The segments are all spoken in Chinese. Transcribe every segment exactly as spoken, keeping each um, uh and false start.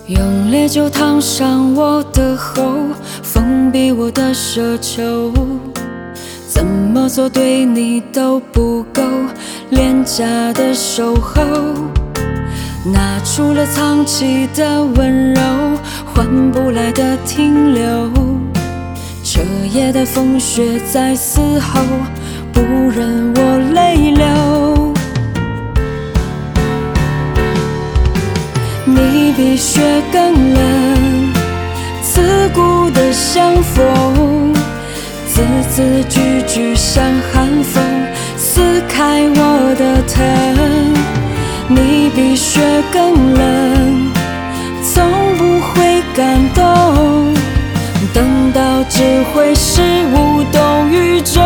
用烈酒烫伤我的喉，封闭我的奢求，怎么做对你都不够，廉价的守候，拿出了藏起的温柔，换不来的停留，彻夜的风雪在嘶吼，不忍我泪流。你比雪更冷，刺骨的相逢，字字句句像寒风，撕开我的疼。你比雪更冷，从不会感动，等到只会是无动于衷。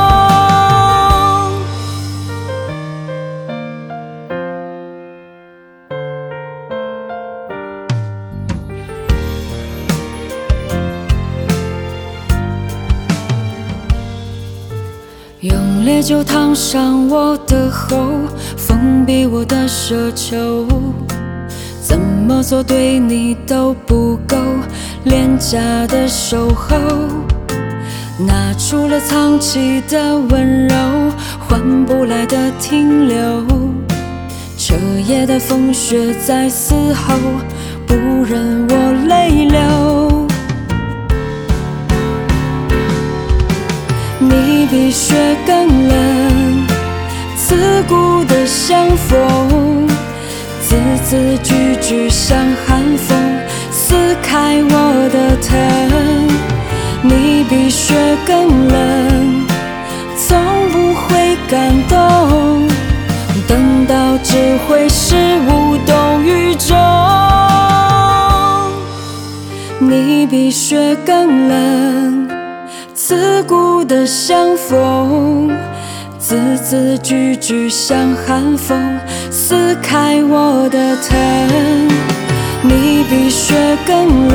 用烈酒烫伤我的喉，封闭我的奢求，怎么做对你都不够，廉价的守候，拿出了藏起的温柔，换不来的停留，彻夜的风雪在嘶吼，不忍我泪流。你比雪更冷，刺骨的相逢，字字句句像寒风，撕开我的疼。你比雪更冷，从不会感动，等到只会是无动于衷。你比雪更冷，刺骨的相逢，字字句句像寒风，撕开我的疼。你比雪更冷，